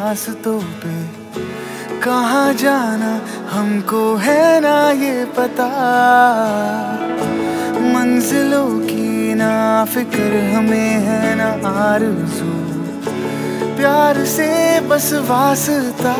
रास्तों पे कहाँ जाना हमको है ना ये पता। मंजिलों की ना फिक्र हमें है ना आरज़ू, प्यार से बस वास्ता।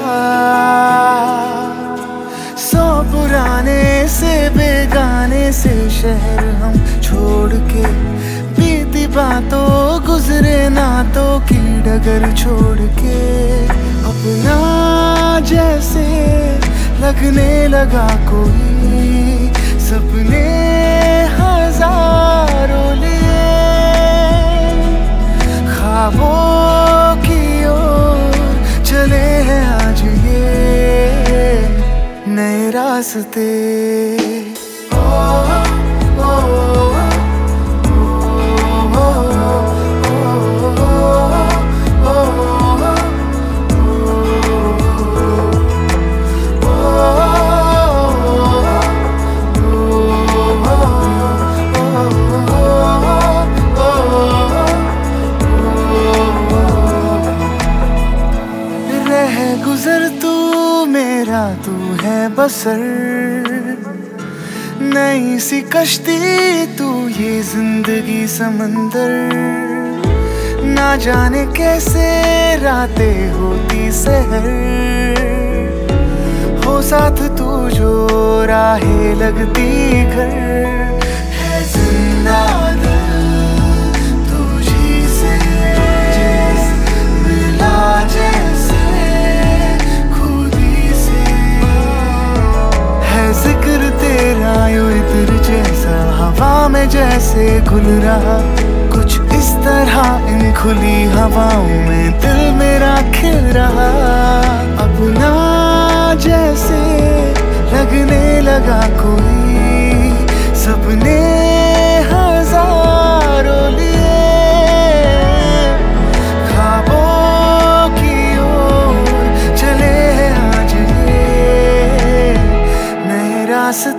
100 पुराने से बेगाने से शहर हम छोड़ के, बीती बातों गुजरे नातों की डगर छोड़ के, अपना जैसे लगने लगा कोई, सपने हजारों लिए ख्वाबों की ओर चले हैं आज ये नए रास्ते। गुजर तू मेरा तू है बसर, नई सी कश्ती तू ये जिंदगी समंदर। ना जाने कैसे रातें होती सहर, हो साथ तू जो राहें लगती घर। है जिंदा दिल तुझी से मिला जैसे जिक्र तेरा यूं इत्र जैसा हवा में जैसे घुल रहा। कुछ इस तरह इन खुली हवाओं में दिल मेरा खिल रहा। अपना जैसे लगने लगा कोई, सपने हजारों लिए ख्वाबों की ओर चले आज ये नए रास्ते।